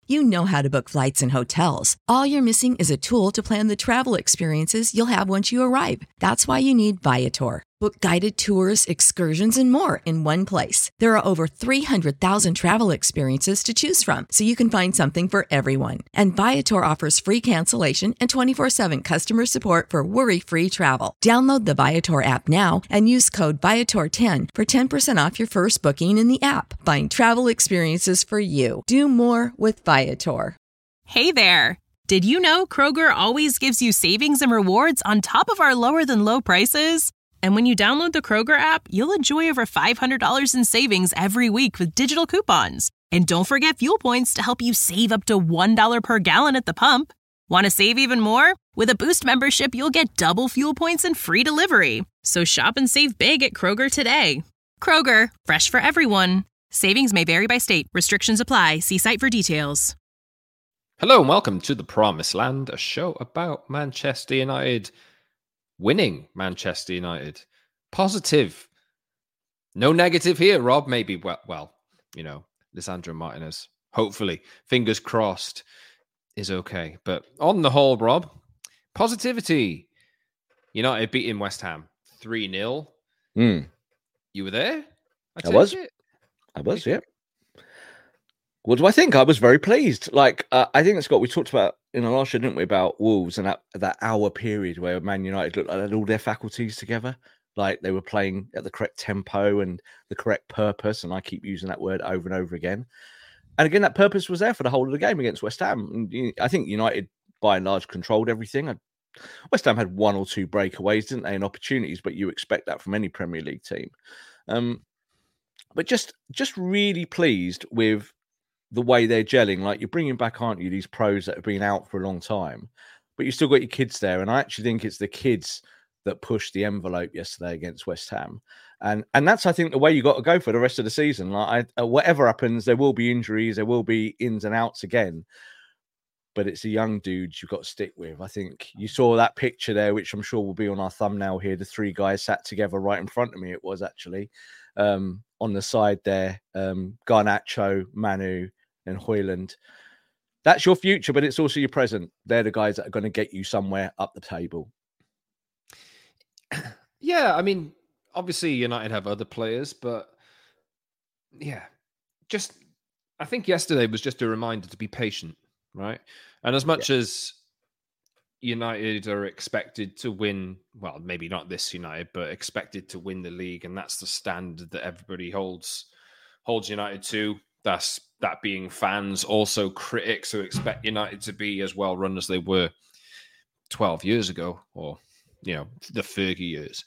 You know how to book flights and hotels. All you're missing is a tool to plan the travel experiences you'll have once you arrive. That's why you need Viator. Book guided tours, excursions, and more in one place. There are over 300,000 travel experiences to choose from, so you can find something for everyone. And Viator offers free cancellation and 24/7 customer support for worry-free travel. Download the Viator app now and use code Viator10 for 10% off your first booking in the app. Find travel experiences for you. Do more with Viator. Hey there! Did you know Kroger always gives you savings and rewards on top of our lower-than-low prices? And when you download the Kroger app, you'll enjoy over $500 in savings every week with digital coupons. And don't forget fuel points to help you save up to $1 per gallon at the pump. Want to save even more? With a Boost membership, you'll get double fuel points and free delivery. So shop and save big at Kroger today. Kroger, fresh for everyone. Savings may vary by state. Restrictions apply. See site for details. Hello and welcome to The Promised Land, a show about Manchester United winning Manchester United. Positive. No negative here, Rob. Maybe, well, you know, Lisandro Martinez, hopefully, fingers crossed, is okay. But on the whole, Rob, positivity. United beating West Ham 3-0. You were there? I was. I was, yeah. What do I think? I was very pleased. I think, Scott, we talked about in our last show, didn't we, about Wolves and that hour period where Man United looked like they had all their faculties together. Like they were playing at the correct tempo and the correct purpose. And I keep using that word over and over again. And again, that purpose was there for the whole of the game against West Ham. And I think United, by and large, controlled everything. West Ham had one or two breakaways, didn't they, and opportunities, but you expect that from any Premier League team. But just really pleased with the way they're gelling. Like, you're bringing back, aren't you, these pros that have been out for a long time, but you still got your kids there. And I actually think it's the kids that pushed the envelope yesterday against West Ham. And that's, I think, the way you got to go for the rest of the season. Like, whatever happens, there will be injuries, there will be ins and outs again. But it's the young dudes you've got to stick with. I think you saw that picture there, which I'm sure will be on our thumbnail here. The three guys sat together right in front of me. It was actually on the side there. Garnacho, Manu, and Højlund. That's your future, but it's also your present. They're the guys that are going to get you somewhere up the table. Yeah, I mean, obviously United have other players, but yeah, I think yesterday was just a reminder to be patient, right? And as much as United are expected to win, well, maybe not this United, but expected to win the league, and that's the standard that everybody holds United to. That being fans, also critics who expect United to be as well run as they were 12 years ago, or the Fergie years.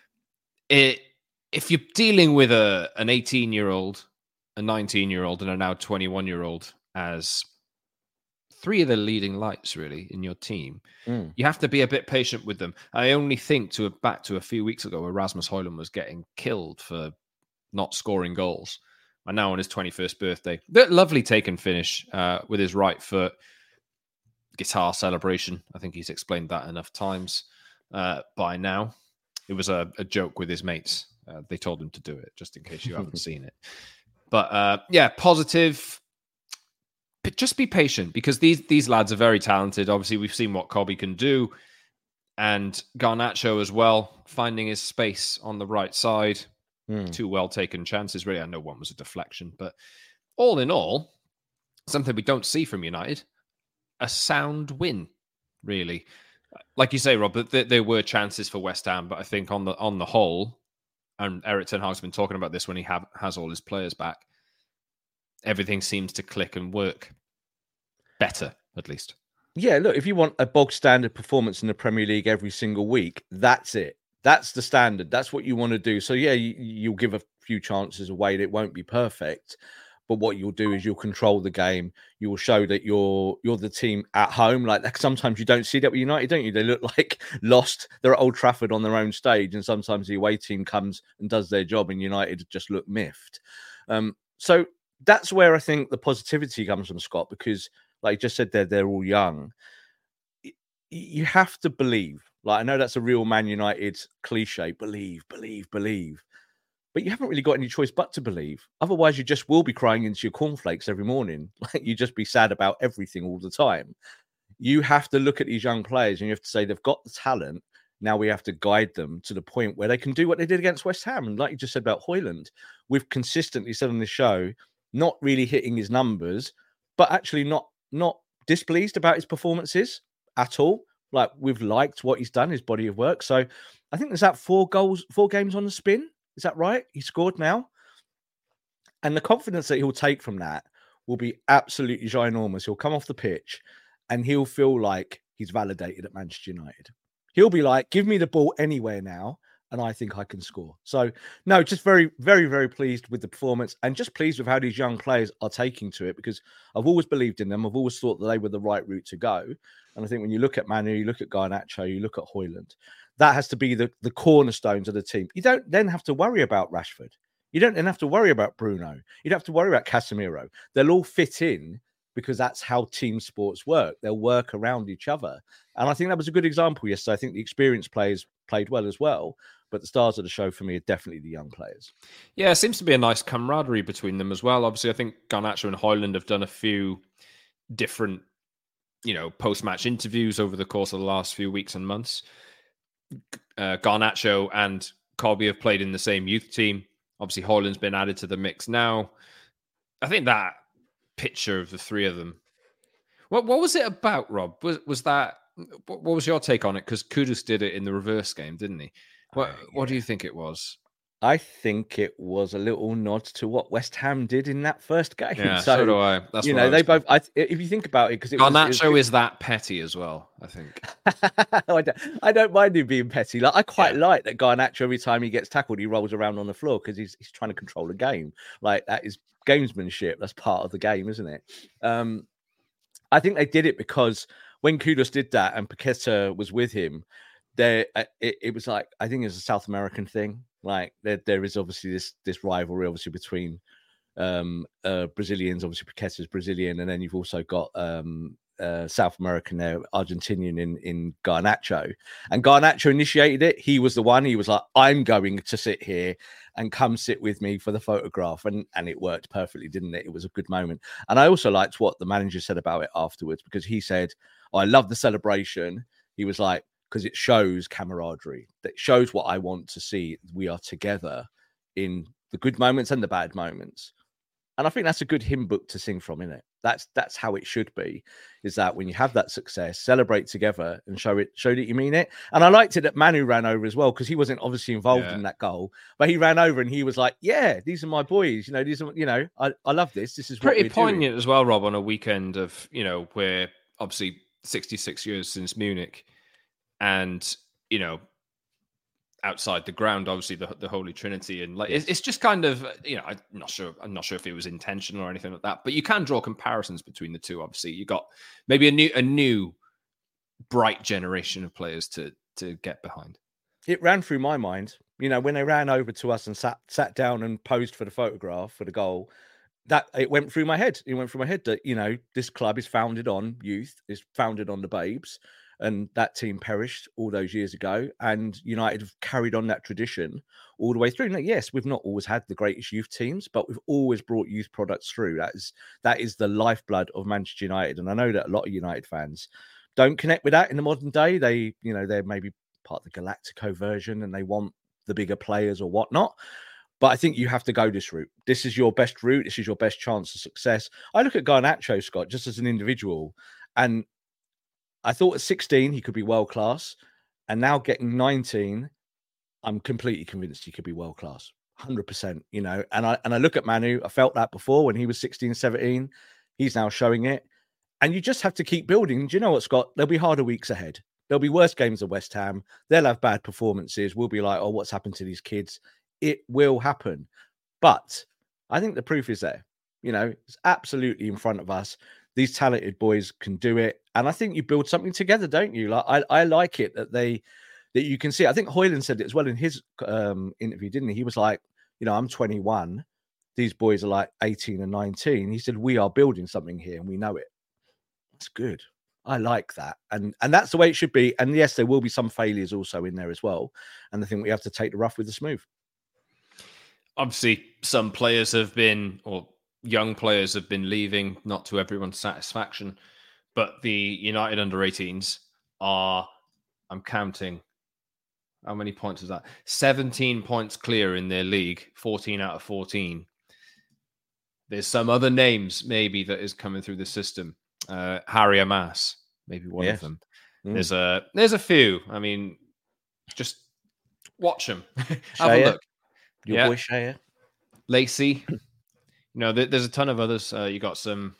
If you're dealing with an 18-year-old, a 19-year-old, and a now 21-year-old as three of the leading lights, really, in your team, you have to be a bit patient with them. I only think back to a few weeks ago where Rasmus Højlund was getting killed for not scoring goals. And now on his 21st birthday, lovely take and finish with his right foot, guitar celebration. I think he's explained that enough times by now. It was a joke with his mates. They told him to do it, just in case you haven't seen it. But positive. But just be patient, because these lads are very talented. Obviously, we've seen what Kobbie can do. And Garnacho as well, finding his space on the right side. Two well-taken chances, really. I know one was a deflection, but all in all, something we don't see from United, a sound win, really. Like you say, Rob, there were chances for West Ham, but I think on the whole, and Erik ten Hag's been talking about this when he has all his players back, everything seems to click and work better, at least. Yeah, look, if you want a bog standard performance in the Premier League every single week, that's it. That's the standard. That's what you want to do. So, yeah, you'll give a few chances away. It won't be perfect. But what you'll do is you'll control the game. You will show that you're the team at home. Like, sometimes you don't see that with United, don't you? They look like lost. They're at Old Trafford on their own stage. And sometimes the away team comes and does their job and United just look miffed. So that's where I think the positivity comes from, Scott, because like you just said, they're all young. You have to believe. Like, I know that's a real Man United cliche. Believe. but you haven't really got any choice but to believe. Otherwise, you just will be crying into your cornflakes every morning. Like, you just be sad about everything all the time. You have to look at these young players and you have to say they've got the talent. Now we have to guide them to the point where they can do what they did against West Ham. And like you just said about Højlund, we've consistently said on this show, not really hitting his numbers, but actually not displeased about his performances at all. Like, we've liked what he's done, his body of work. So I think there's that 4 games on the spin. Is that right? He scored now. And the confidence that he'll take from that will be absolutely ginormous. He'll come off the pitch and he'll feel like he's validated at Manchester United. He'll be like, give me the ball anywhere now, and I think I can score. So, no, just very, very, very pleased with the performance and just pleased with how these young players are taking to it, because I've always believed in them. I've always thought that they were the right route to go. And I think when you look at Manu, you look at Garnacho, you look at Højlund, that has to be the cornerstones of the team. You don't then have to worry about Rashford. You don't then have to worry about Bruno. You don't have to worry about Casemiro. They'll all fit in because that's how team sports work. They'll work around each other. And I think that was a good example yesterday. I think the experienced players played well as well. But the stars of the show for me are definitely the young players. Yeah, it seems to be a nice camaraderie between them as well. Obviously, I think Garnacho and Højlund have done a few different, post-match interviews over the course of the last few weeks and months. Garnacho and Colby have played in the same youth team. Obviously, Højlund's been added to the mix now. I think that picture of the three of them. What was it about, Rob? Was that? What was your take on it? Because Kudus did it in the reverse game, didn't he? What do you think it was? I think it was a little nod to what West Ham did in that first game. Yeah, so do I. That's they both. If you think about it, because Garnacho is that petty as well. I think. I don't mind him being petty. Like, I quite like that Garnacho. Every time he gets tackled, he rolls around on the floor because he's trying to control the game. Like, that is gamesmanship. That's part of the game, isn't it? I think they did it because when Kudus did that and Paqueta was with him, it was like, I think it's a South American thing. Like, there is obviously this rivalry obviously between Brazilians. Obviously Paqueta's Brazilian, and then you've also got South American there, Argentinian in Garnacho. And Garnacho initiated it. He was the one. He was like, I'm going to sit here and come sit with me for the photograph. And it worked perfectly, didn't it? It was a good moment. And I also liked what the manager said about it afterwards, because he said, I love the celebration. He was like, because it shows camaraderie. That shows what I want to see. We are together in the good moments and the bad moments. And I think that's a good hymn book to sing from, isn't it? That's how it should be, is that when you have that success, celebrate together and show that you mean it. And I liked it that Manu ran over as well, because he wasn't obviously involved in that goal, but he ran over and he was like, yeah, these are my boys. These are, I love this. This is pretty poignant as well, Rob, on a weekend of, where obviously 66 years since Munich. And, outside the ground, obviously the Holy Trinity, and like it's just kind of, I'm not sure if it was intentional or anything like that, but you can draw comparisons between the two. Obviously, you got maybe a new bright generation of players to get behind. It ran through my mind, when they ran over to us and sat down and posed for the photograph for the goal. That it went through my head. It went through my head that this club is founded on youth, is founded on the babes. And that team perished all those years ago. And United have carried on that tradition all the way through. Now, yes, we've not always had the greatest youth teams, but we've always brought youth products through. That is the lifeblood of Manchester United. And I know that a lot of United fans don't connect with that in the modern day. They're maybe part of the Galactico version and they want the bigger players or whatnot. But I think you have to go this route. This is your best route. This is your best chance of success. I look at Garnacho, Scott, just as an individual, and I thought at 16 he could be world class, and now getting 19, I'm completely convinced he could be world class, 100%. And I look at Manu. I felt that before when he was 16, 17. He's now showing it, and you just have to keep building. Do you know what, Scott? There'll be harder weeks ahead. There'll be worse games at West Ham. They'll have bad performances. We'll be like, oh, what's happened to these kids? It will happen, but I think the proof is there. It's absolutely in front of us. These talented boys can do it. And I think you build something together, don't you? Like I like it that you can see. I think Højlund said it as well in his interview, didn't he? He was like, I'm 21. These boys are like 18 and 19. He said, we are building something here and we know it. That's good. I like that. And that's the way it should be. And yes, there will be some failures also in there as well. And I think we have to take the rough with the smooth. Obviously, some players have been, or young players have been leaving, not to everyone's satisfaction. But the United under-18s are, I'm counting, how many points is that? 17 points clear in their league, 14 out of 14. There's some other names maybe that is coming through the system. Harry Amas, maybe one of them. There's a few. I mean, just watch them. Have a look. Your boy Shea. Lacey. There's a ton of others. You got some,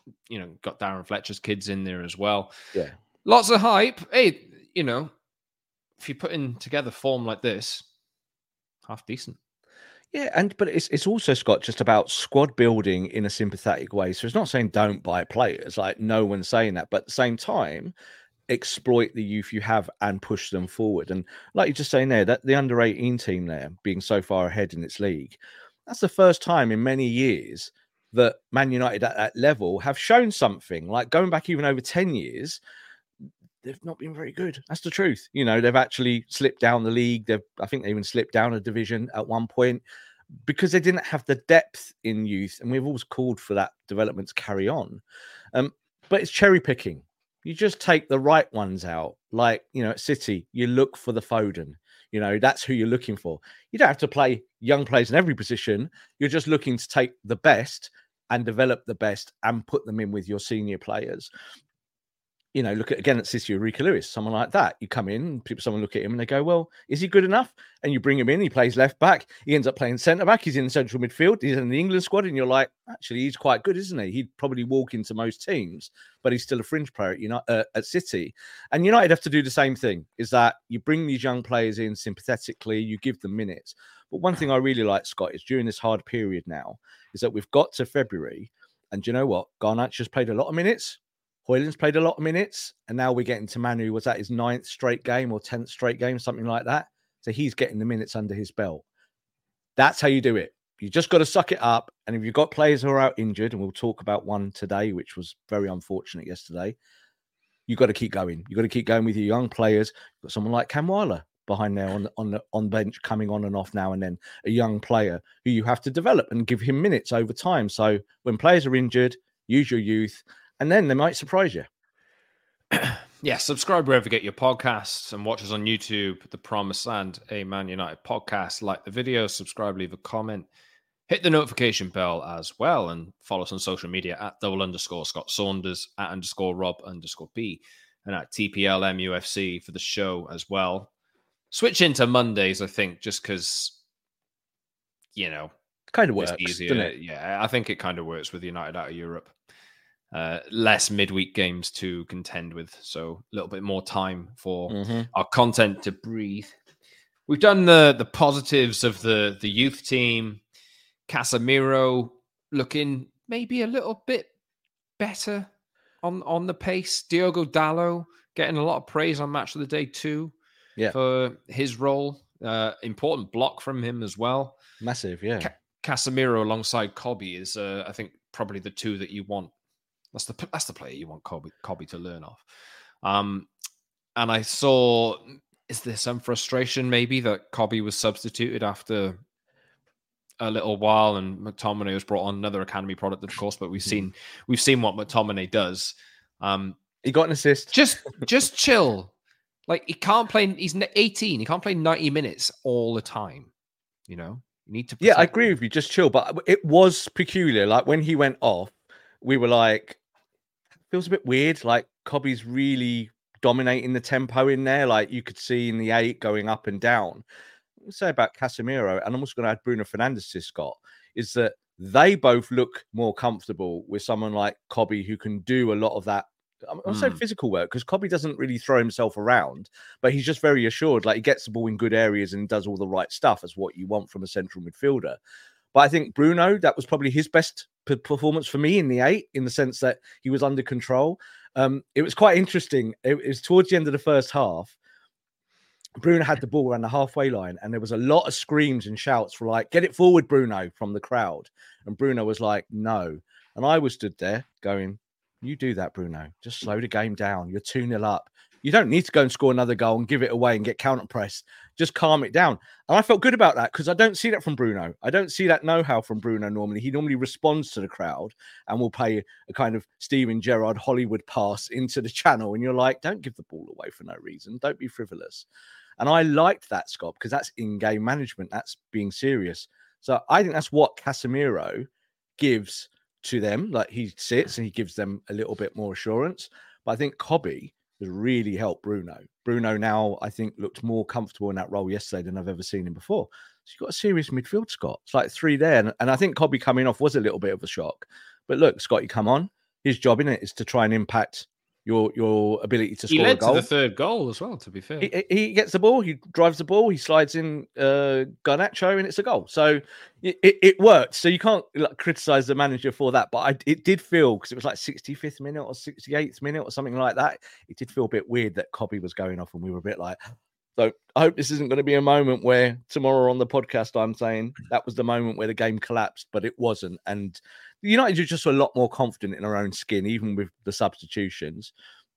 got Darren Fletcher's kids in there as well. Yeah. Lots of hype. Hey, if you're putting together form like this, half decent. Yeah, but it's also, Scott, just about squad building in a sympathetic way. So it's not saying don't buy players, like no one's saying that, but at the same time, exploit the youth you have and push them forward. And like you're just saying there, that the under-18 team there being so far ahead in its league, that's the first time in many years that Man United at that level have shown something. Like going back even over 10 years, they've not been very good. That's the truth. They've actually slipped down the league. I think they even slipped down a division at one point because they didn't have the depth in youth. And we've always called for that development to carry on. But it's cherry picking. You just take the right ones out. Like, at City, you look for the Foden. That's who you're looking for. You don't have to play young players in every position. You're just looking to take the best and develop the best and put them in with your senior players. Look at City or Rico Lewis, someone like that. You come in, someone look at him and they go, well, is he good enough? And you bring him in, he plays left back, he ends up playing centre back, he's in central midfield, he's in the England squad, and you're like, actually, he's quite good, isn't he? He'd probably walk into most teams, but he's still a fringe player at City. And United have to do the same thing, is that you bring these young players in sympathetically, you give them minutes. But one thing I really like, Scott, is during this hard period now, is that we've got to February, and do you know what? Garnacho's played a lot of minutes. Højlund's played a lot of minutes, and now we're getting to Manu. Was that his 9th straight game or 10th straight game, something like that? So he's getting the minutes under his belt. That's how you do it. You just got to suck it up. And if you've got players who are out injured, and we'll talk about one today, which was very unfortunate yesterday, you've got to keep going. You've got to keep going with your young players. You've got someone like Cam Weiler behind there on bench, coming on and off now and then, a young player who you have to develop and give him minutes over time. So when players are injured, use your youth, and then they might surprise you. Yeah, subscribe wherever you get your podcasts and watch us on YouTube, The Promised Land, a Man United podcast. Like the video, subscribe, leave a comment, hit the notification bell as well, and follow us on social media at @Scott Saunders, @Rob_B, and at TPLMUFC for the show as well. Switch into Mondays, I think, just because, kind of works, easier. Doesn't it? Yeah, I think it kind of works with United out of Europe. Less midweek games to contend with, so a little bit more time for our content to breathe. We've done the positives of the youth team. Casemiro looking maybe a little bit better on the pace. Diogo Dalot getting a lot of praise on Match of the Day too, for his role. Important block from him as well. Massive, yeah. Casemiro alongside Kobbie is, I think, probably the two that you want. That's the player you want Kobbie to learn off. And I saw, is there some frustration maybe that Kobbie was substituted after a little while and McTominay was brought on, another academy product, of course, but we've seen what McTominay does. He got an assist. Just chill. Like, he can't play, he's 18, he can't play 90 minutes all the time. You need to. Yeah, I agree with you. Just chill. But it was peculiar. Like when he went off, we were like, feels a bit weird. Like Kobbie's really dominating the tempo in there. Like you could see in the 8 going up and down. What I say about Casemiro, and I'm also going to add Bruno Fernandes to Scott, is that they both look more comfortable with someone like Kobbie who can do a lot of that. I'm saying physical work, because Kobbie doesn't really throw himself around, but he's just very assured. Like he gets the ball in good areas and does all the right stuff as what you want from a central midfielder. But I think Bruno, that was probably his best performance for me in the 8, in the sense that he was under control. It was quite interesting. It was towards the end of the first half. Bruno had the ball around the halfway line, and there was a lot of screams and shouts for like, get it forward, Bruno, from the crowd. And Bruno was like, no. And I was stood there going, you do that, Bruno. Just slow the game down. You're 2-0 up. You don't need to go and score another goal and give it away and get counter-pressed. Just calm it down. And I felt good about that because I don't see that from Bruno. I don't see that know-how from Bruno normally. He normally responds to the crowd and will play a kind of Steven Gerrard Hollywood pass into the channel. And you're like, don't give the ball away for no reason. Don't be frivolous. And I liked that, Scott, because that's in-game management. That's being serious. So I think that's what Casemiro gives to them. Like, he sits and he gives them a little bit more assurance. But I think Kobbie has really helped Bruno. Bruno now, I think, looked more comfortable in that role yesterday than I've ever seen him before. So you've got a serious midfield, Scott. It's like three there. And I think Kobbie coming off was a little bit of a shock. But look, Scott, you come on. His job in it is to try and impact your ability to score a goal. He led to the third goal as well, to be fair. He gets the ball, he drives the ball, he slides in Garnacho, and it's a goal. So it worked. So you can't criticize the manager for that. But it did feel, because it was like 65th minute or 68th minute or something like that, it did feel a bit weird that Kobbie was going off and we were a bit like, so I hope this isn't going to be a moment where tomorrow on the podcast I'm saying that was the moment where the game collapsed, but it wasn't. And United are just a lot more confident in their own skin, even with the substitutions.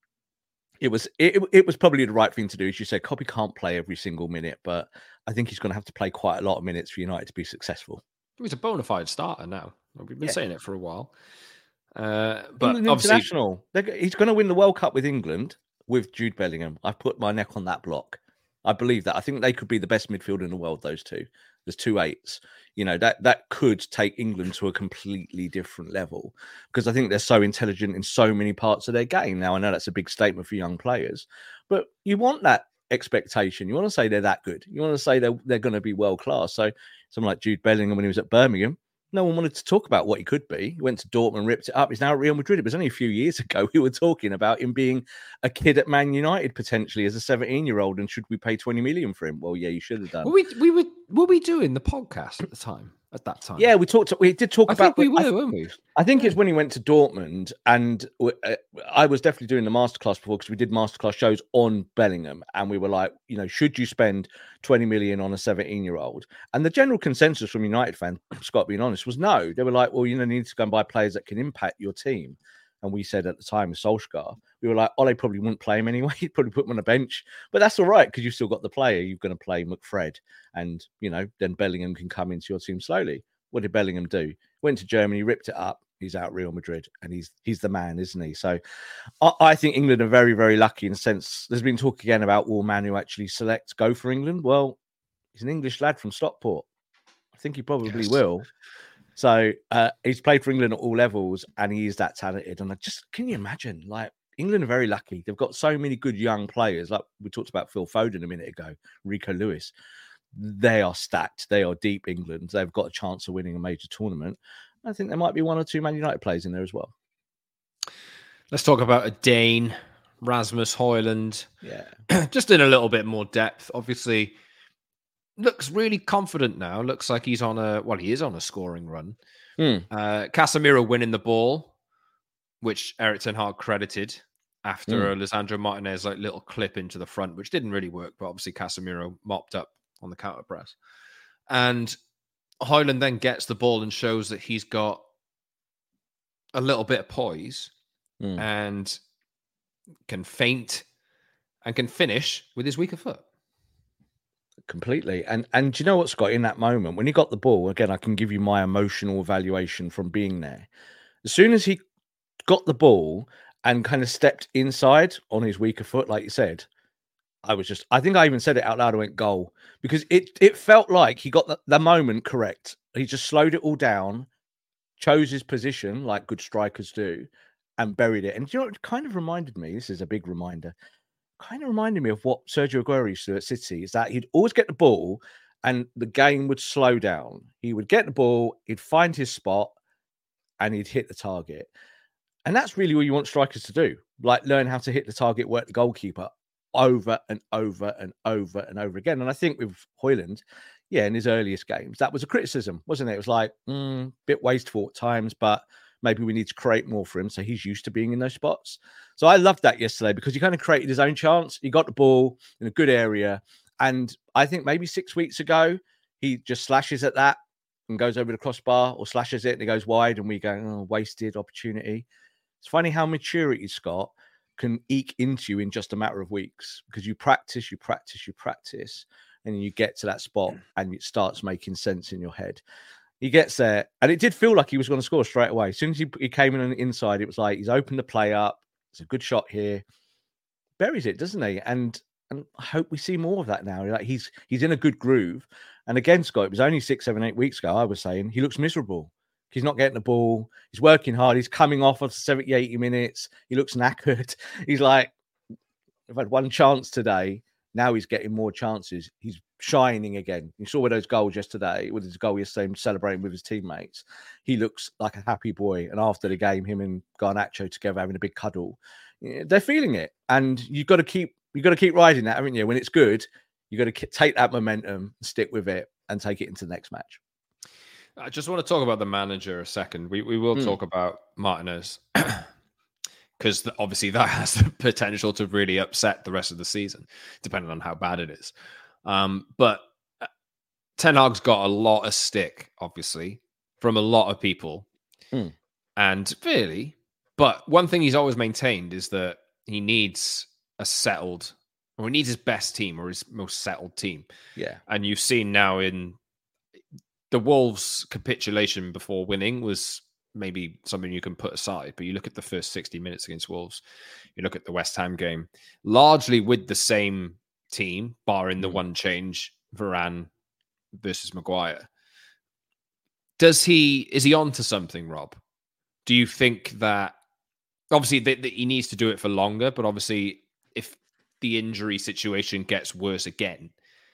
It was probably the right thing to do. As you said, Kobbie can't play every single minute, but I think he's going to have to play quite a lot of minutes for United to be successful. He's a bona fide starter now. We've been saying it for a while. But England obviously, international. He's going to win the World Cup with England with Jude Bellingham. I've put my neck on that block. I believe that. I think they could be the best midfield in the world, those two. There's 2 8s. You know, that could take England to a completely different level because I think they're so intelligent in so many parts of their game. Now, I know that's a big statement for young players, but you want that expectation. You want to say they're that good. You want to say they're going to be world class. So someone like Jude Bellingham, when he was at Birmingham, no one wanted to talk about what he could be. He went to Dortmund, ripped it up. He's now at Real Madrid. It was only a few years ago we were talking about him being a kid at Man United potentially as a 17-year-old. And should we pay 20 million for him? Well, yeah, you should have done. Were we doing the podcast at the time? At that time, yeah, we did talk about. I think we were, weren't we? I think it's when he went to Dortmund, and I was definitely doing the masterclass before because we did masterclass shows on Bellingham, and we were like, you know, should you spend 20 million on a 17-year-old? And the general consensus from United fans, Scott, being honest, was no. They were like, well, you need to go and buy players that can impact your team. And we said at the time with Solskjaer, we were like, Ole probably wouldn't play him anyway. He'd probably put him on a bench. But that's all right because you've still got the player. You're going to play McFred. And, then Bellingham can come into your team slowly. What did Bellingham do? Went to Germany, ripped it up. He's out Real Madrid. And he's the man, isn't he? So I think England are very, very lucky in the sense there's been talk again about will Manu actually go for England? Well, he's an English lad from Stockport. I think he probably will. So he's played for England at all levels and he is that talented. And can you imagine? Like, England are very lucky. They've got so many good young players. Like we talked about Phil Foden a minute ago, Rico Lewis. They are stacked. They are deep England. They've got a chance of winning a major tournament. I think there might be 1 or 2 Man United players in there as well. Let's talk about a Dane, Rasmus Højlund. Yeah. Just in a little bit more depth. Obviously, looks really confident now. Looks like he is on a scoring run. Casemiro winning the ball, which Erik ten Hag credited after a Lisandro Martinez little clip into the front, which didn't really work, but obviously Casemiro mopped up on the counter press. And Højlund then gets the ball and shows that he's got a little bit of poise and can feint and can finish with his weaker foot. Completely. And do you know what, Scott, in that moment, when he got the ball, again, I can give you my emotional evaluation from being there. As soon as he got the ball and kind of stepped inside on his weaker foot, like you said, I think I even said it out loud. I went goal because it felt like he got the moment correct. He just slowed it all down, chose his position like good strikers do, and buried it. And do you know what it kind of reminded me? This is a big reminder. Kind of reminded me of what Sergio Aguero used to do at City. Is that he'd always get the ball and the game would slow down. He would get the ball, he'd find his spot, and he'd hit the target. And that's really what you want strikers to do. Like learn how to hit the target, work the goalkeeper over and over and over and over again. And I think with Højlund, in his earliest games, that was a criticism, wasn't it? It was like, bit wasteful at times, but maybe we need to create more for him. So he's used to being in those spots. So I loved that yesterday because he kind of created his own chance. He got the ball in a good area. And I think maybe 6 weeks ago, he just slashes at that and goes over the crossbar or slashes it and it goes wide and we go, wasted opportunity. It's funny how mature he's got can eke into you in just a matter of weeks, because you practice, and you get to that spot and it starts making sense in your head. He gets there, and it did feel like he was going to score straight away. As soon as he came in on the inside, it was like he's opened the play up. It's a good shot here. Buries it, doesn't he? And I hope we see more of that now. Like he's in a good groove. And again, Scott, it was only 6, 7, 8 weeks ago, I was saying he looks miserable. He's not getting the ball. He's working hard. He's coming off of 70, 80 minutes. He looks knackered. He's like, I've had one chance today. Now he's getting more chances. He's shining again. You saw with those goals yesterday, with his goal yesterday, celebrating with his teammates. He looks like a happy boy. And after the game, him and Garnacho together having a big cuddle. They're feeling it. And you've got to keep riding that, haven't you? When it's good, you've got to take that momentum, stick with it, and take it into the next match. I just want to talk about the manager a second. We will talk about Martinez, because obviously that has the potential to really upset the rest of the season, depending on how bad it is. But Ten Hag's got a lot of stick, obviously, from a lot of people. And really, but one thing he's always maintained is that he needs a settled, or he needs his best team, or his most settled team. Yeah. And you've seen now in the Wolves' capitulation before winning was maybe something you can put aside, but you look at the first 60 minutes against Wolves, you look at the West Ham game, largely with the same team, barring the one change, Varane versus Maguire. Is he on to something, Rob? Do you think that, obviously that he needs to do it for longer, but obviously if the injury situation gets worse again,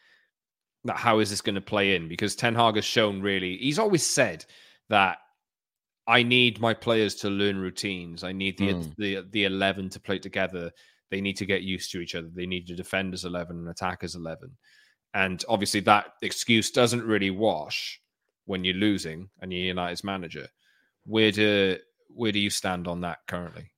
how is this going to play in? Because Ten Hag has shown really, he's always said that I need my players to learn routines. I need the 11 to play together. They need to get used to each other. They need to defend as 11 and attack as 11. And obviously that excuse doesn't really wash when you're losing and you're United's manager. Where do you stand on that currently?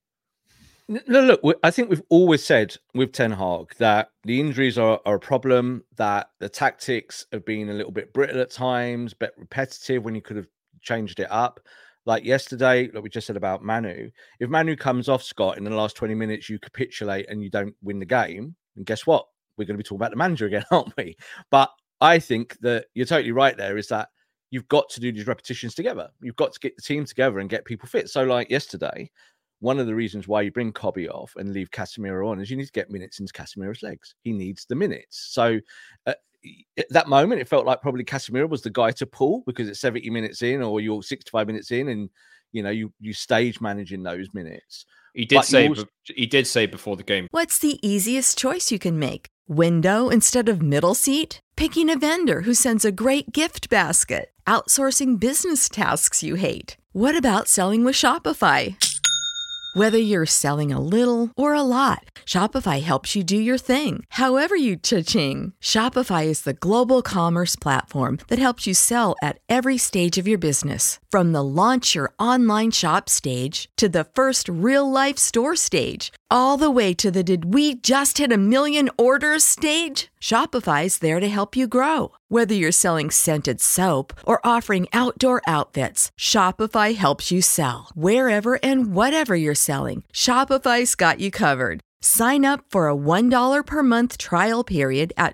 No, look, I think we've always said with Ten Hag that the injuries are a problem, that the tactics have been a little bit brittle at times, but repetitive when you could have changed it up. Like yesterday, like we just said about Manu, if Manu comes off, Scott, in the last 20 minutes, you capitulate and you don't win the game, and guess what? We're going to be talking about the manager again, aren't we? But I think that you're totally right there, is that you've got to do these repetitions together. You've got to get the team together and get people fit. So like yesterday, one of the reasons why you bring Kobe off and leave Casemiro on is you need to get minutes into Casemiro's legs. He needs the minutes. So at that moment, it felt like probably Casemiro was the guy to pull, because it's 70 minutes in, or you're 65 minutes in, and you stage managing those minutes. He did say before the game, what's the easiest choice you can make? Window instead of middle seat? Picking a vendor who sends a great gift basket? Outsourcing business tasks you hate? What about selling with Shopify? Whether you're selling a little or a lot, Shopify helps you do your thing, however you cha-ching. Shopify is the global commerce platform that helps you sell at every stage of your business. From the launch your online shop stage to the first real-life store stage, all the way to the did we just hit 1 million orders stage. Shopify's there to help you grow. Whether you're selling scented soap or offering outdoor outfits, Shopify helps you sell. Wherever and whatever you're selling, Shopify's got you covered. Sign up for a $1 per month trial period at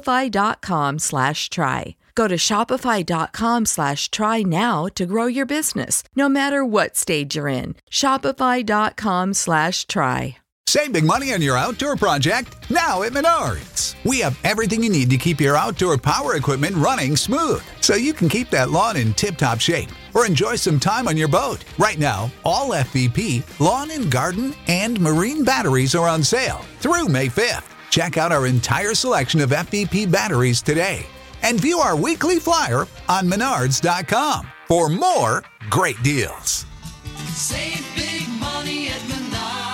shopify.com/try. Go to shopify.com/try now to grow your business, no matter what stage you're in. Shopify.com/try. Save big money on your outdoor project now at Menards. We have everything you need to keep your outdoor power equipment running smooth, so you can keep that lawn in tip-top shape or enjoy some time on your boat. Right now, all FVP, lawn and garden, and marine batteries are on sale through May 5th. Check out our entire selection of FVP batteries today and view our weekly flyer on Menards.com for more great deals. Save big money at Menards.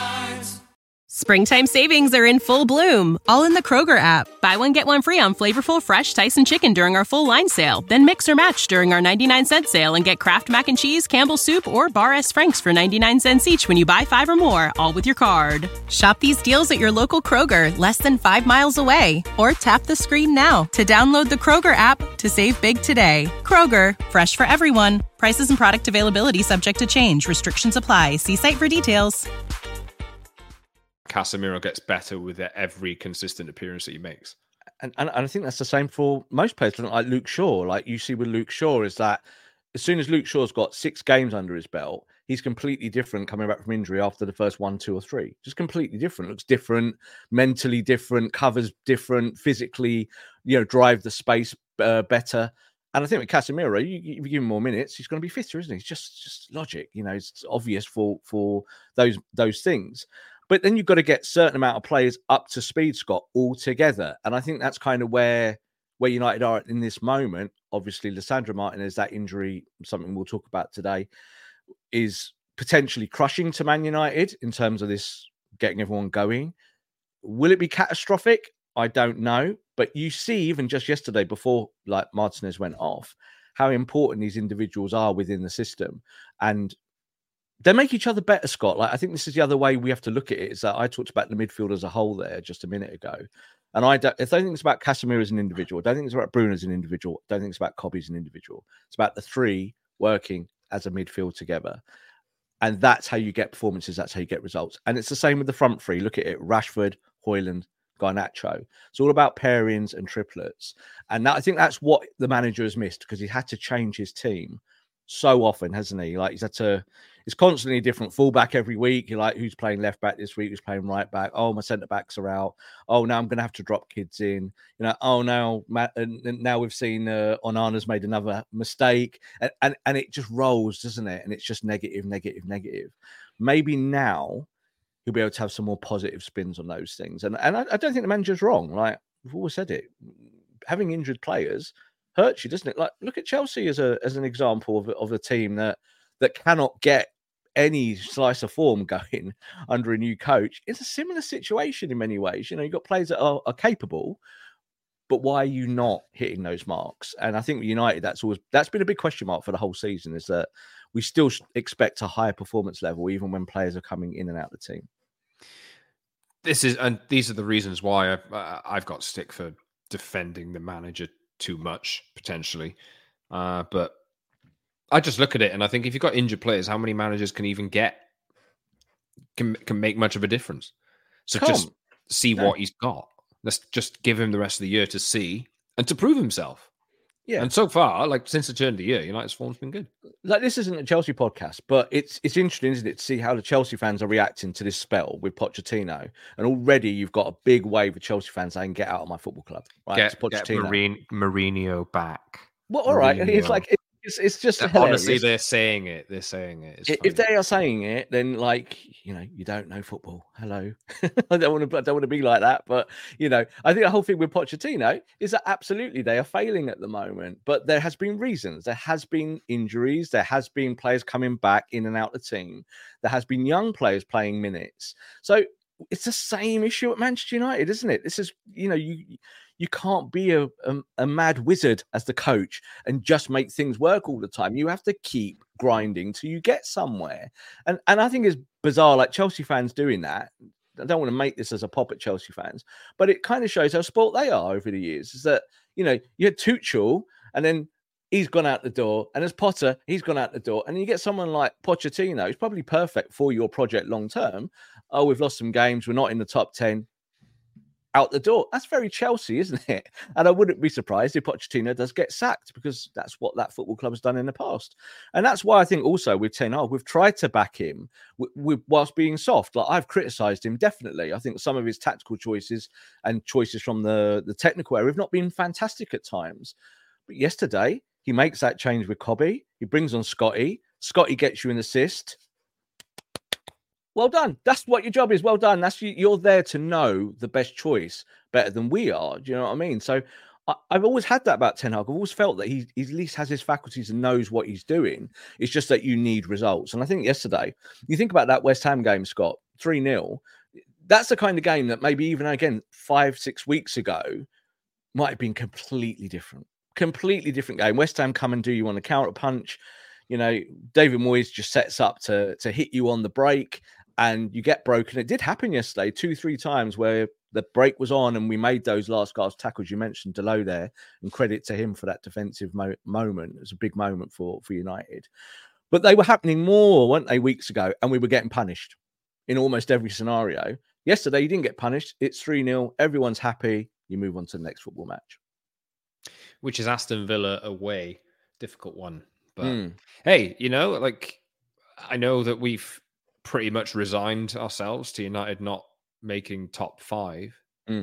Springtime savings are in full bloom, all in the Kroger app. Buy one, get one free on flavorful, fresh Tyson chicken during our full line sale. Then mix or match during our 99-cent sale and get Kraft Mac and Cheese, Campbell's Soup, or Bar S. Frank's for 99 cents each when you buy 5 or more, all with your card. Shop these deals at your local Kroger, less than 5 miles away. Or tap the screen now to download the Kroger app to save big today. Kroger, fresh for everyone. Prices and product availability subject to change. Restrictions apply. See site for details. Casemiro gets better with every consistent appearance that he makes. And I think that's the same for most players, like Luke Shaw. Like you see with Luke Shaw, is that as soon as Luke Shaw's got 6 games under his belt, he's completely different coming back from injury after the first 1, 2, or 3. Just completely different. Looks different, mentally different, covers different, physically, drive the space better. And I think with Casemiro, you give him more minutes, he's going to be fitter, isn't he? It's just logic. It's obvious for those things. But then you've got to get a certain amount of players up to speed, Scott, all together. And I think that's kind of where United are in this moment. Obviously, Lisandro Martinez, that injury, something we'll talk about today, is potentially crushing to Man United in terms of this getting everyone going. Will it be catastrophic? I don't know. But you see, even just yesterday, before Martinez went off, how important these individuals are within the system. And they make each other better, Scott. I think this is the other way we have to look at it, is that I talked about the midfield as a whole there just a minute ago. And I don't think it's about Casemiro as an individual. I don't think it's about Bruno as an individual. I don't think it's about Kobbie as an individual. It's about the 3 working as a midfield together. And that's how you get performances. That's how you get results. And it's the same with the front 3. Look at it. Rashford, Højlund, Garnacho. It's all about pairings and triplets. And I think that's what the manager has missed, because he had to change his team so often, hasn't he? It's constantly a different fullback every week. You're like, who's playing left back this week? Who's playing right back? Oh, my centre backs are out. Oh, now I'm going to have to drop kids in. Now we've seen Onana's made another mistake, and it just rolls, doesn't it? And it's just negative. Maybe now he'll be able to have some more positive spins on those things. And I don't think the manager's wrong. We've always said it. Having injured players hurts you, doesn't it? Look at Chelsea as an example of a team that cannot get any slice of form going under a new coach. It's a similar situation in many ways. You've got players that are capable, but why are you not hitting those marks? And I think with United, that's been a big question mark for the whole season, is that we still expect a higher performance level even when players are coming in and out of the team. These are the reasons why I've got stick for defending the manager too much, potentially. But I just look at it and I think if you've got injured players, how many managers can even can make much of a difference? So just see what he's got. Let's just give him the rest of the year to see and to prove himself. Yeah. And so far, since the turn of the year, United's form's been good. This isn't a Chelsea podcast, but it's interesting, isn't it, to see how the Chelsea fans are reacting to this spell with Pochettino. And already you've got a big wave of Chelsea fans saying, "Get out of my football club." Right? Get Mourinho back. Well, all right. Mourinho. It's just honestly, they're saying it. If they are saying it, then you don't know football. Hello, I don't want to be like that. But I think the whole thing with Pochettino is that absolutely they are failing at the moment. But there has been reasons. There has been injuries. There has been players coming back in and out of the team. There has been young players playing minutes. So it's the same issue at Manchester United, isn't it? This is you can't be a mad wizard as the coach and just make things work all the time. You have to keep grinding till you get somewhere. And I think it's bizarre, Chelsea fans doing that. I don't want to make this as a pop at Chelsea fans, but it kind of shows how spoilt they are over the years. Is that, you had Tuchel and then he's gone out the door. And as Potter, he's gone out the door. And you get someone like Pochettino, who's probably perfect for your project long term. Oh, we've lost some games. We're not in the top 10. Out the door. That's very Chelsea, isn't it? And I wouldn't be surprised if Pochettino does get sacked, because that's what that football club has done in the past. And that's why I think also with Ten Hag, we've tried to back him whilst being soft. I've criticised him, definitely. I think some of his tactical choices and choices from the technical area have not been fantastic at times. But yesterday, he makes that change with Kobbie. He brings on Scotty. Scotty gets you an assist. Well done. That's what your job is. Well done. You're there to know the best choice better than we are. Do you know what I mean? So I've always had that about Ten Hag. I've always felt that he at least has his faculties and knows what he's doing. It's just that you need results. And I think yesterday, you think about that West Ham game, Scott, 3-0. That's the kind of game that maybe even, again, 5-6 weeks ago might have been completely different. Completely different game. West Ham come and do you on a counter punch. David Moyes just sets up to hit you on the break. And you get broken. It did happen yesterday 2-3 times where the break was on and we made those last gasp tackles. You mentioned Dalot there, and credit to him for that defensive moment. It was a big moment for United. But they were happening more, weren't they, weeks ago, and we were getting punished. in almost every scenario. Yesterday, you didn't get punished. It's 3-0. Everyone's happy. You move on to the next football match. Which is Aston Villa away. Difficult one. But hey, I know that we've pretty much resigned ourselves to United not making top 5.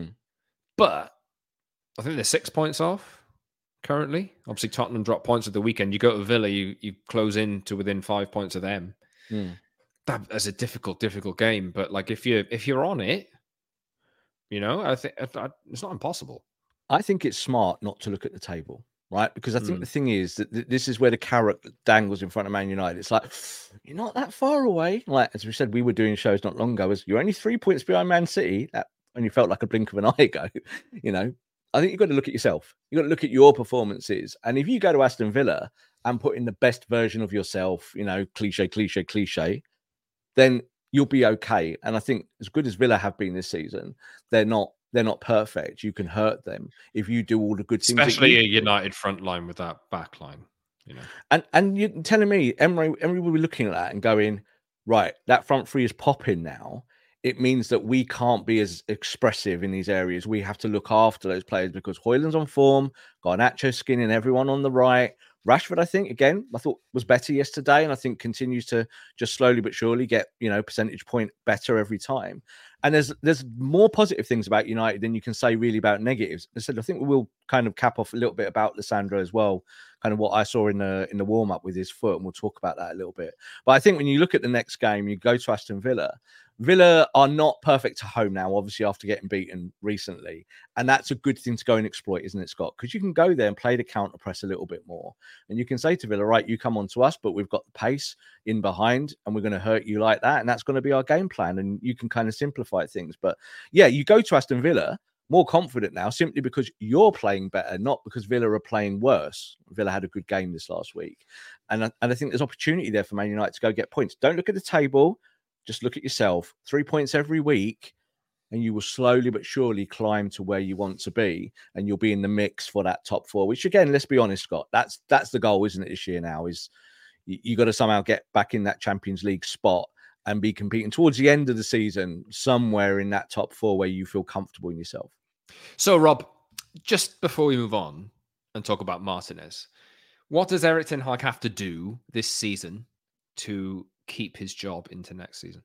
But I think they're 6 points off currently. Obviously, Tottenham dropped points at the weekend. You go to Villa, you close in to within 5 points of them. That's a difficult game. But like if you're on it, I think it's not impossible. I think it's smart not to look at the table, right? Because I think the thing is that this is where the carrot dangles in front of Man United. It's like, you're not that far away. Like, as we said, we were doing shows not long ago. You're only 3 points behind Man City. That only felt like a blink of an eye ago. I think you've got to look at yourself. You've got to look at your performances. And if you go to Aston Villa and put in the best version of yourself, cliche, then you'll be okay. And I think as good as Villa have been this season, they're not perfect. You can hurt them if you do all the good things. Especially a United front line with that back line. And you're telling me, Emery will be looking at that and going, right, that front three is popping now. It means that we can't be as expressive in these areas. We have to look after those players because Højlund's on form, Garnacho skinning everyone on the right. Rashford, I think, again, I thought was better yesterday, and I think continues to just slowly but surely get, percentage point better every time. And there's more positive things about United than you can say really about negatives. I said, I think we will kind of cap off a little bit about Lissandro as well, kind of what I saw in the warm-up with his foot, and we'll talk about that a little bit. But I think when you look at the next game, you go to Aston Villa. Villa are not perfect to home now, obviously, after getting beaten recently. And that's a good thing to go and exploit, isn't it, Scott? Because you can go there and play the counter press a little bit more. And you can say to Villa, right, you come on to us, but we've got the pace in behind and we're going to hurt you like that. And that's going to be our game plan. And you can kind of simplify things. But yeah, you go to Aston Villa more confident now simply because you're playing better, not because Villa are playing worse. Villa had a good game this last week. And I think there's opportunity there for Man United to go get points. Don't look at the table. Just look at yourself. 3 points every week, and you will slowly but surely climb to where you want to be, and you'll be in the mix for that top 4. Which, again, let's be honest, Scott, that's the goal, isn't it? This year now is you got to somehow get back in that Champions League spot and be competing towards the end of the season somewhere in that top 4 where you feel comfortable in yourself. So, Rob, just before we move on and talk about Martinez, what does Erik ten Hag have to do this season to keep his job into next season?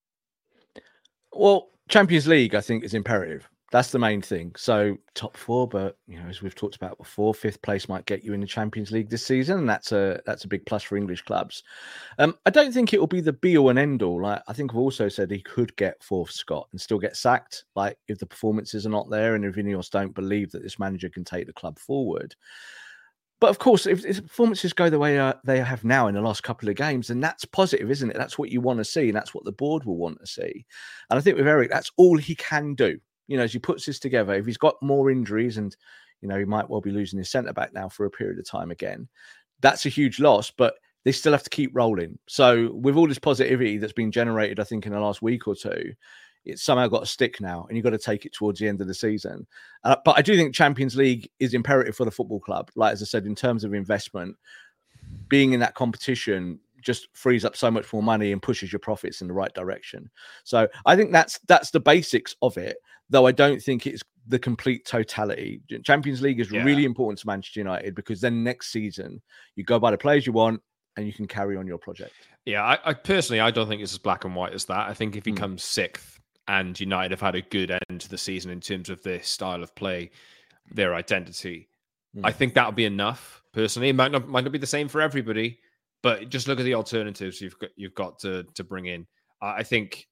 Well, Champions League, I think, is imperative. That's the main thing. So top 4, but as we've talked about before, 5th place might get you in the Champions League this season, and that's a big plus for English clubs. I don't think it will be the be all and end all. Like, I think I've also said he could get 4th, Scott, and still get sacked. Like, if the performances are not there and if Ineos don't believe that this manager can take the club forward. But of course, if performances go the way they have now in the last couple of games, then that's positive, isn't it? That's what you want to see, and that's what the board will want to see. And I think with Erik, that's all he can do. As he puts this together, if he's got more injuries and, he might well be losing his centre-back now for a period of time again, that's a huge loss, but they still have to keep rolling. So with all this positivity that's been generated, I think, in the last week or two, it's somehow got to stick now, and you've got to take it towards the end of the season. But I do think Champions League is imperative for the football club. Like, as I said, in terms of investment, being in that competition just frees up so much more money and pushes your profits in the right direction. So I think that's the basics of it, though I don't think it's the complete totality. Champions League is really important to Manchester United because then next season you go buy the players you want and you can carry on your project. Yeah, I personally, I don't think it's as black and white as that. I think if he comes 6th, and United have had a good end to the season in terms of their style of play, their identity, I think that'll be enough. Personally, it might not be the same for everybody, but just look at the alternatives you've got to bring in. I think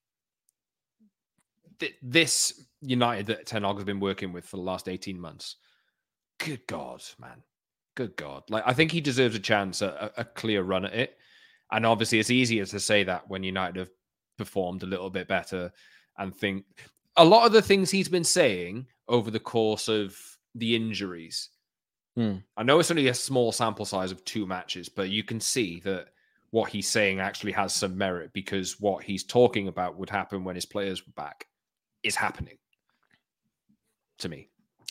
this United that Ten Hag has been working with for the last 18 months, good God, man. Good God. Like, I think he deserves a chance, a clear run at it. And obviously it's easier to say that when United have performed a little bit better and think a lot of the things he's been saying over the course of the injuries. I know it's only a small sample size of 2 matches, but you can see that what he's saying actually has some merit because what he's talking about would happen when his players were back is happening to me.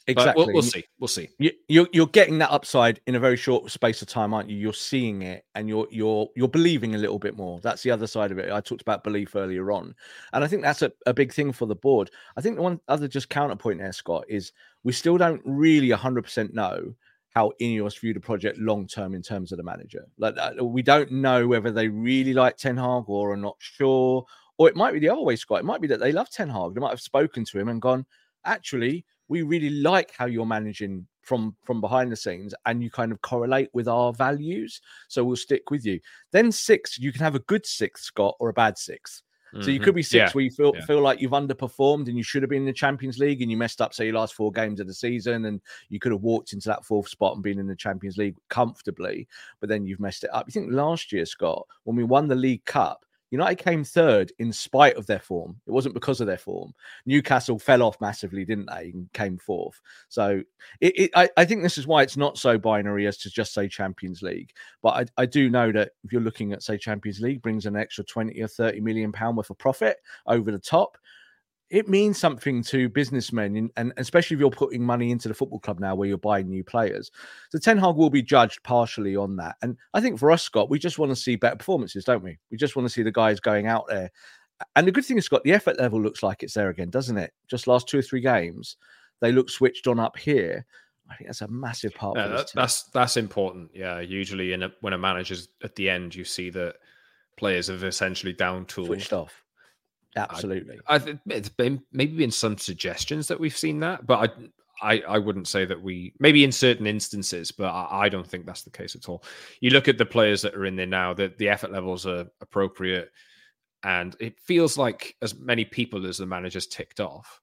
Exactly. We'll see. We'll see. You're getting that upside in a very short space of time, aren't you? You're seeing it, and you're believing a little bit more. That's the other side of it. I talked about belief earlier on, and I think that's a big thing for the board. I think the one other just counterpoint there, Scott, is we still don't really 100% know how Ineos view the project long term in terms of the manager. Like we don't know whether they really like Ten Hag or are not sure, or it might be the other way, Scott. It might be that they love Ten Hag. They might have spoken to him and gone, actually, we really like how you're managing from behind the scenes, and you kind of correlate with our values, so we'll stick with you. Then 6, you can have a good 6th, Scott, or a bad 6th. So you could be 6 where you feel like you've underperformed and you should have been in the Champions League and you messed up, say, your last 4 games of the season, and you could have walked into that 4th spot and been in the Champions League comfortably, but then you've messed it up. You think last year, Scott, when we won the League Cup, United came 3rd in spite of their form. It wasn't because of their form. Newcastle fell off massively, didn't they, and came 4th. So I think this is why it's not so binary as to just say Champions League. But I do know that if you're looking at, say, Champions League brings an extra 20 or 30 million pound worth of profit over the top, it means something to businessmen, and especially if you're putting money into the football club now where you're buying new players. So Ten Hag will be judged partially on that. And I think for us, Scott, we just want to see better performances, don't we? We just want to see the guys going out there. And the good thing is, Scott, the effort level looks like it's there again, doesn't it? Just last 2 or 3 games, they look switched on up here. I think that's a massive part of this. That's important. Yeah, usually when a manager's at the end, you see that players have essentially down tooled. Switched off. Absolutely. I think it's been some suggestions that we've seen that, but I wouldn't say that maybe in certain instances, but I don't think that's the case at all. You look at the players that are in there now, that the effort levels are appropriate, and it feels like as many people as the manager's ticked off,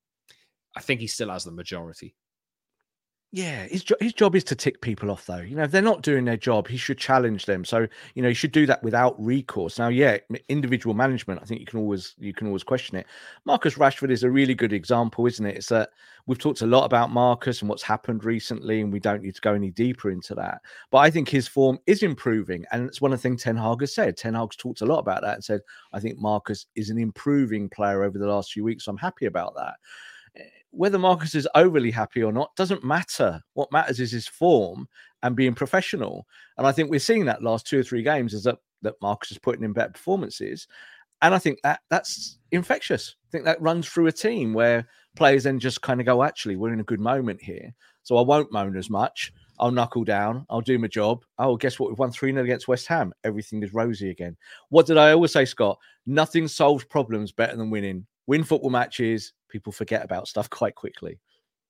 I think he still has the majority. Yeah, his job is to tick people off, though. If they're not doing their job, he should challenge them. So, he should do that without recourse. Now, individual management, I think you can always question it. Marcus Rashford is a really good example, isn't it? It's that we've talked a lot about Marcus and what's happened recently, and we don't need to go any deeper into that. But I think his form is improving, and it's one of the things Ten Hag has said. Ten Hag's talked a lot about that and said, I think Marcus is an improving player over the last few weeks. So I'm happy about that. Whether Marcus is overly happy or not doesn't matter. What matters is his form and being professional. And I think we're seeing that last 2 or 3 games is that Marcus is putting in better performances. And I think that's infectious. I think that runs through a team where players then just kind of go, actually, we're in a good moment here. So I won't moan as much. I'll knuckle down. I'll do my job. Oh, guess what? We've won 3-0 against West Ham. Everything is rosy again. What did I always say, Scott? Nothing solves problems better than winning. Win football matches. People forget about stuff quite quickly.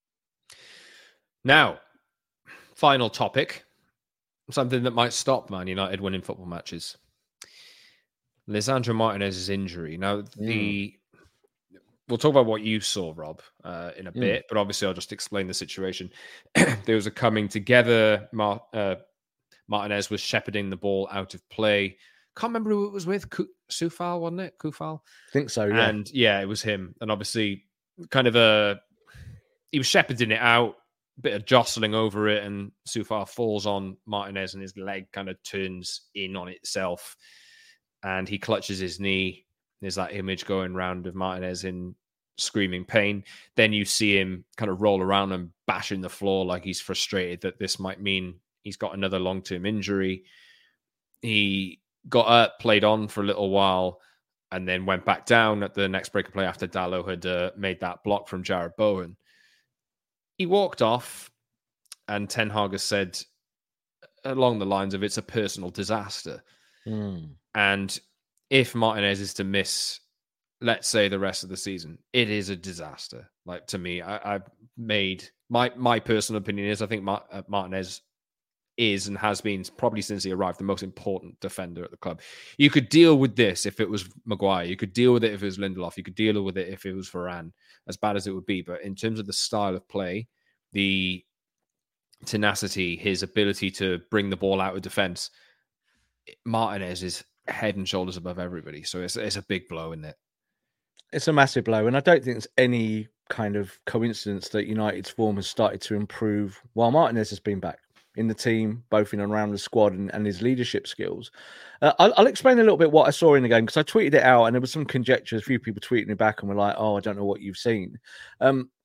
Now, final topic. Something that might stop Man United winning football matches. Lisandro Martinez's injury. Now, we'll talk about what you saw, Rob, in a bit, but obviously I'll just explain the situation. There was a coming together. Martinez was shepherding the ball out of play. Can't remember who it was with. Coufal, wasn't it? Coufal? I think so, yeah. And yeah, it was him. And obviously, he was shepherding it out, a bit of jostling over it, and Coufal falls on Martinez and his leg kind of turns in on itself. And he clutches his knee. There's that image going around of Martinez in screaming pain. Then you see him kind of roll around and bashing the floor like he's frustrated that this might mean he's got another long-term injury. He got up, played on for a little while, and then went back down at the next break of play after Dalot had made that block from Jared Bowen. He walked off, and Ten Hag has said along the lines of it's a personal disaster. And if Martinez is to miss, let's say, the rest of the season, it is a disaster. Like, to me, I've made my personal opinion is I think Martinez is and has been, probably since he arrived, the most important defender at the club. You could deal with this if it was Maguire. You could deal with it if it was Lindelof. You could deal with it if it was Varane, as bad as it would be. But in terms of the style of play, the tenacity, his ability to bring the ball out of defence, Martinez is head and shoulders above everybody. So it's a big blow, isn't it? It's a massive blow. And I don't think it's any kind of coincidence that United's form has started to improve while Martinez has been back in the team, both in and around the squad and his leadership skills. I'll explain a little bit what I saw in the game, because I tweeted it out and there was some conjecture. A few people tweeting it back and were like, oh, I don't know what you've seen.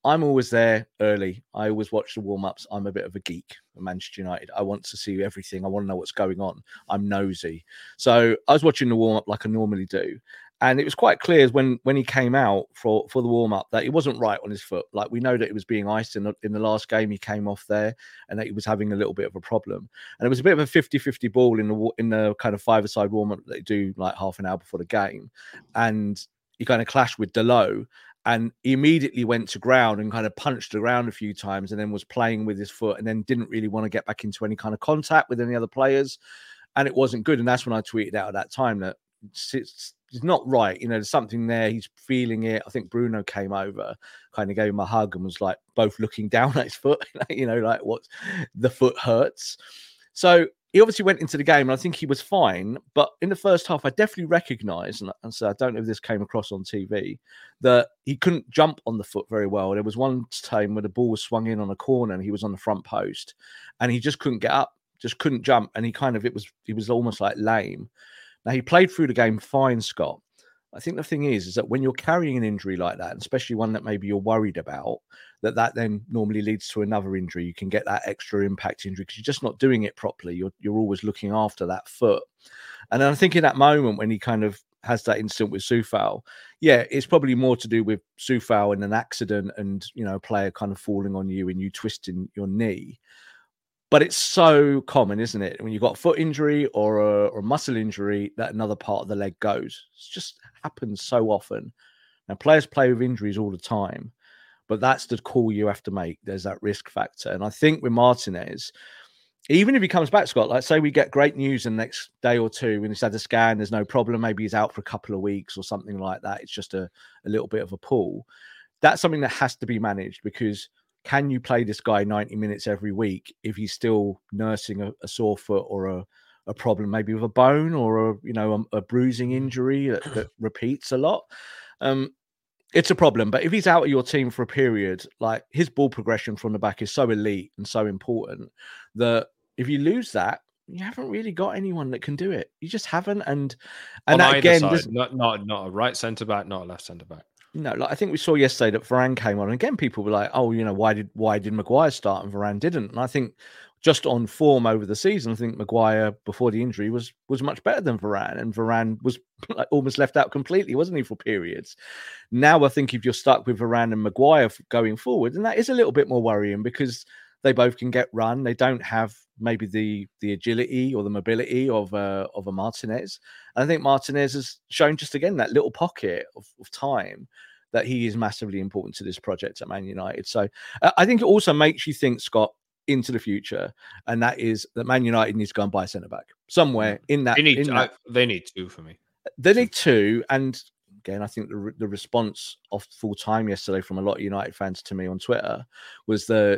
I'm always there early. I always watch the warm-ups. I'm a bit of a geek for Manchester United. I want to see everything. I want to know what's going on. I'm nosy. So I was watching the warm-up like I normally do. And it was quite clear when he came out for the warm-up that he wasn't right on his foot. Like, we know that it was being iced in the last game. He came off there and that he was having a little bit of a problem. And it was a bit of a 50-50 ball in the kind of five-a-side warm-up that they do like half an hour before the game. And he kind of clashed with Dalot. And he immediately went to ground and kind of punched the ground a few times and then was playing with his foot and then didn't really want to get back into any kind of contact with any other players. And it wasn't good. And that's when I tweeted out at that time that it's not right. You know, there's something there. He's feeling it. I think Bruno came over, kind of gave him a hug and was like both looking down at his foot, you know, like what the foot hurts. So he obviously went into the game and I think he was fine. But in the first half, I definitely recognised, and so I don't know if this came across on TV, that he couldn't jump on the foot very well. There was one time where the ball was swung in on a corner and he was on the front post and he just couldn't get up, just couldn't jump. And he was almost like lame. Now, he played through the game fine, Scott. I think the thing is that when you're carrying an injury like that, and especially one that maybe you're worried about, that then normally leads to another injury. You can get that extra impact injury because you're just not doing it properly. You're always looking after that foot. And then I think in that moment when he kind of has that incident with Soufal, yeah, it's probably more to do with Soufal and an accident and, you know, a player kind of falling on you and you twisting your knee. But it's so common, isn't it? When you've got a foot injury or a muscle injury, that another part of the leg goes. It just happens so often. Now, players play with injuries all the time, but that's the call you have to make. There's that risk factor. And I think with Martinez, even if he comes back, Scott, like say we get great news in the next day or two when he's had a scan, there's no problem. Maybe he's out for a couple of weeks or something like that. It's just a little bit of a pull. That's something that has to be managed because can you play this guy 90 minutes every week if he's still nursing a sore foot or a problem, maybe with a bone or a bruising injury that repeats a lot? It's a problem. But if he's out of your team for a period, like his ball progression from the back is so elite and so important that if you lose that, you haven't really got anyone that can do it. You just haven't. And that, again, not a right centre back, not a left centre back. No, like I think we saw yesterday that Varane came on. And again, people were like, "Oh, you know, why did Maguire start and Varane didn't?" And I think just on form over the season, I think Maguire before the injury was much better than Varane, and Varane was like almost left out completely, wasn't he, for periods? Now I think if you're stuck with Varane and Maguire going forward, and that is a little bit more worrying because they both can get run. They don't have maybe the agility or the mobility of a Martinez. And I think Martinez has shown just again that little pocket of time that he is massively important to this project at Man United. So I think it also makes you think, Scott, into the future, and that is that Man United needs to go and buy a centre back somewhere in that. They need two for me. They need two, and again, I think the response of full time yesterday from a lot of United fans to me on Twitter was that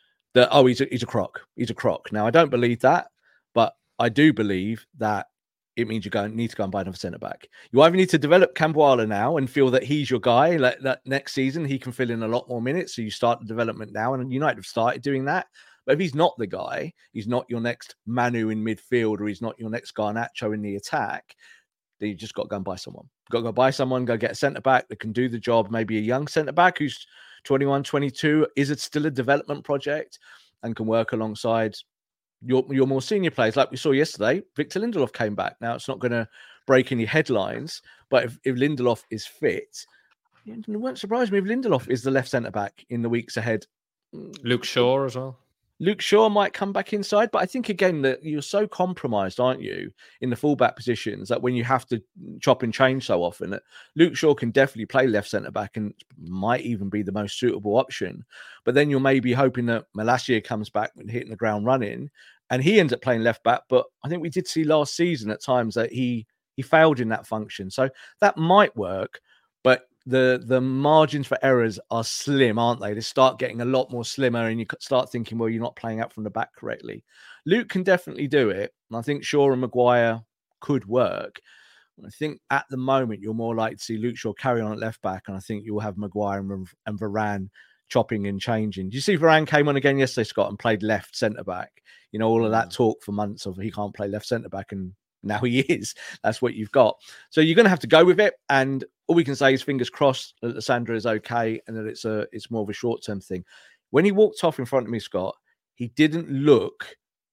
he's a crock. He's a crock. Now, I don't believe that, but I do believe that it means you need to go and buy another centre back. You either need to develop Camboala now and feel that he's your guy, like that next season he can fill in a lot more minutes. So you start the development now, and United have started doing that. But if he's not the guy, he's not your next Manu in midfield, or he's not your next Garnacho in the attack, then you just got to go and buy someone. You've got to go buy someone, go get a centre back that can do the job. Maybe a young centre back who's 21, 22. Is it still a development project and can work alongside your more senior players? Like we saw yesterday, Victor Lindelof came back. Now, it's not going to break any headlines, but if Lindelof is fit, it won't surprise me if Lindelof is the left centre back in the weeks ahead. Luke Shaw as well. Luke Shaw might come back inside, but I think again that you're so compromised, aren't you, in the fullback positions that when you have to chop and change so often, that Luke Shaw can definitely play left centre back and might even be the most suitable option. But then you're maybe hoping that Malacia comes back and hitting the ground running, and he ends up playing left back. But I think we did see last season at times that he failed in that function, so that might work, but the margins for errors are slim, aren't they? They start getting a lot more slimmer, and you start thinking, well, you're not playing out from the back correctly. Luke can definitely do it, and I think Shaw and Maguire could work. I think at the moment you're more likely to see Luke Shaw carry on at left back, and I think you'll have Maguire and Varane chopping and changing. Do you see Varane came on again yesterday, Scott, and played left centre back? You know, all of that talk for months of he can't play left centre back, and now he is. That's what you've got. So you're going to have to go with it. And all we can say is fingers crossed that Lysandra is okay and that it's more of a short-term thing. When he walked off in front of me, Scott, he didn't look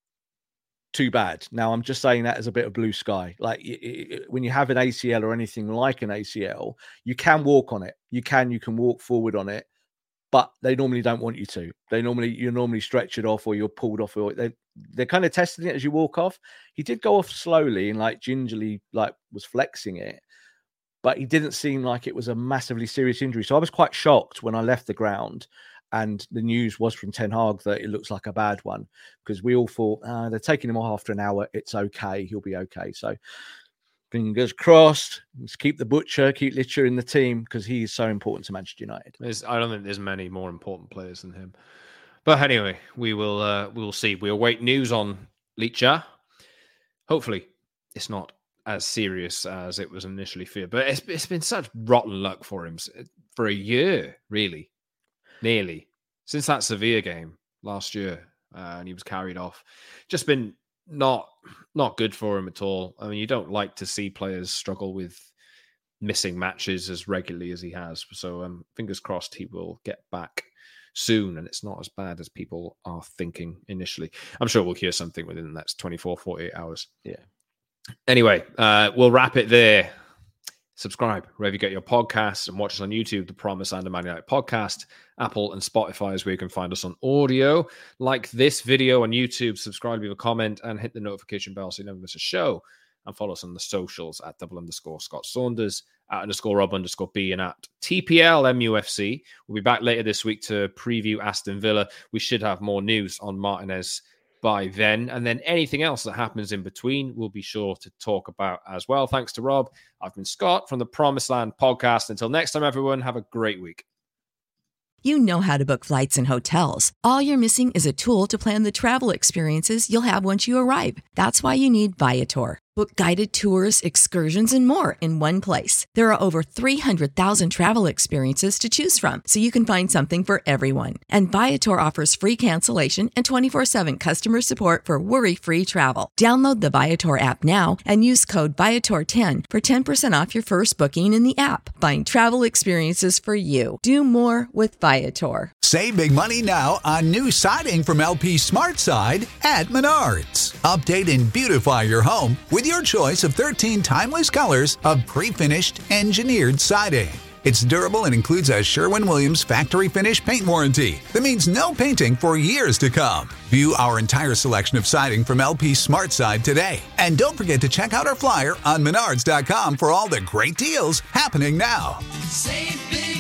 too bad. Now, I'm just saying that as a bit of blue sky. Like when you have an ACL or anything like an ACL, you can walk on it. You can walk forward on it, but they normally don't want you to. You're normally stretched off or you're pulled off. Or they're kind of testing it as you walk off. He did go off slowly and like gingerly, like was flexing it, but he didn't seem like it was a massively serious injury. So I was quite shocked when I left the ground. And the news was from Ten Hag that it looks like a bad one, because we all thought they're taking him off after an hour. It's okay. He'll be okay. So fingers crossed. Let's keep the butcher, keep Licha in the team, because he is so important to Manchester United. I don't think there's many more important players than him. But anyway, we will see. We await news on Licha. Hopefully, it's not as serious as it was initially feared. But it's been such rotten luck for him for a year, really. Nearly since that Sevilla game last year, and he was carried off. Just been not good for him at all. I mean, you don't like to see players struggle with missing matches as regularly as he has. So fingers crossed he will get back soon, and it's not as bad as people are thinking initially. I'm sure we'll hear something within the next 24, 48 hours. Yeah. Anyway, we'll wrap it there. Subscribe wherever you get your podcasts and watch us on YouTube, The Promise and the Man United Podcast. Apple and Spotify is where you can find us on audio. Like this video on YouTube, subscribe, leave a comment, and hit the notification bell so you never miss a show. And follow us on the socials at @_Scott Saunders, @_Rob_B, and at TPLMUFC. We'll be back later this week to preview Aston Villa. We should have more news on Martinez by then, and then anything else that happens in between, we'll be sure to talk about as well. Thanks to Rob. I've been Scott from the Promised Land Podcast. Until next time, everyone, have a great week. You know how to book flights and hotels. All you're missing is a tool to plan the travel experiences you'll have once you arrive. That's why you need Viator. Book guided tours, excursions, and more in one place. There are over 300,000 travel experiences to choose from, so you can find something for everyone. And Viator offers free cancellation and 24/7 customer support for worry-free travel. Download the Viator app now and use code Viator10 for 10% off your first booking in the app. Find travel experiences for you. Do more with Viator. Save big money now on new siding from LP SmartSide at Menards. Update and beautify your home with your choice of 13 timeless colors of pre-finished engineered siding. It's durable and includes a Sherwin-Williams factory finish paint warranty that means no painting for years to come. View our entire selection of siding from LP SmartSide today. And don't forget to check out our flyer on Menards.com for all the great deals happening now. Save big